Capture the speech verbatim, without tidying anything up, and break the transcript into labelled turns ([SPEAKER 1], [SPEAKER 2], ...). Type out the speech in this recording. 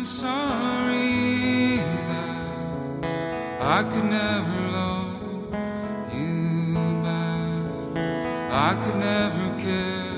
[SPEAKER 1] sorry that I could never love you back. I could never care